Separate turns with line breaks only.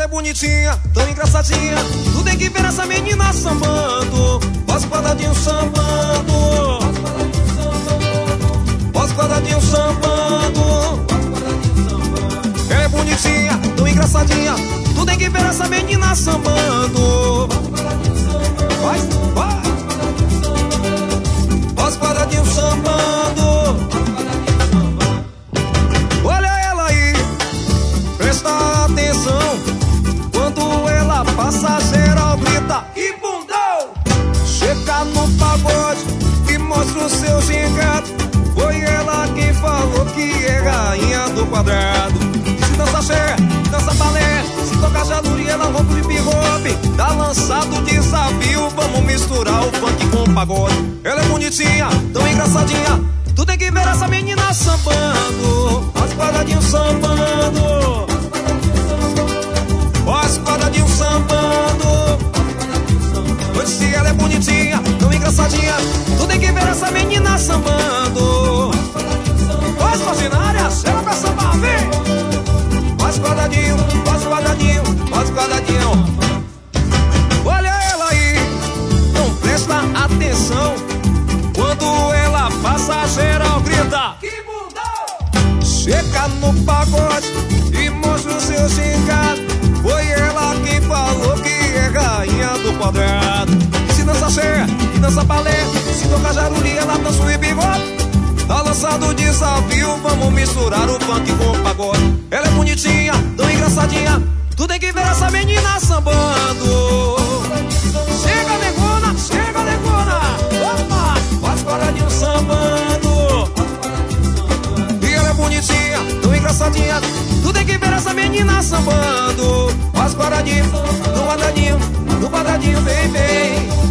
bonitinha, tão engraçadinha. Tu tem que ver essa menina sambando. Os quadradinhos sambando. Os quadradinhos sambando. Ela é bonitinha, tão engraçadinha. Tu tem que ver essa menina sambando. Vai, vai. Os quadradinhos sambando. Olha ela aí, presta atenção. Quando ela passa, geral grita: que bundão! Chega no pagode e mostra o seu gingado. Foi ela quem falou que é rainha do quadrado. Se dança axé, dança balé, se toca jaluri, ela rompe o hip hop. Tá lançado o desafio, vamos misturar o funk com o pagode. Ela é bonitinha, tão engraçadinha. Tu tem que ver essa menina sambando. Os quadradinhos sambando. Os quadradinhos sambando. Pois se ela é bonitinha, tão engraçadinha, tu tem que ver essa menina sambando. Os ordinárias, ela vai sambar, vem. Os quadradinhos, os quadradinhos, os quadradinhos. Olha ela aí, não presta atenção. Quando ela passa, geral grita: que bundão! Chega no pagode e mostra o seu gingado. Foi ela quem falou que é rainha do quadrado. Se dança axé, e dança balé, se toca jaruri, ela dança o hip hop. Tá lançado o desafio, vamos misturar o funk com o pagode. Ela é bonitinha, tão engraçadinha. Tu tem que ver essa menina sambando. Chega, negona, chega, negona. Opa, os quadradinhos sambando. E ela é bonitinha, tão engraçadinha. Tu tem que ver essa menina sambando. Os quadradinhos, no quadradinho, vem, vem.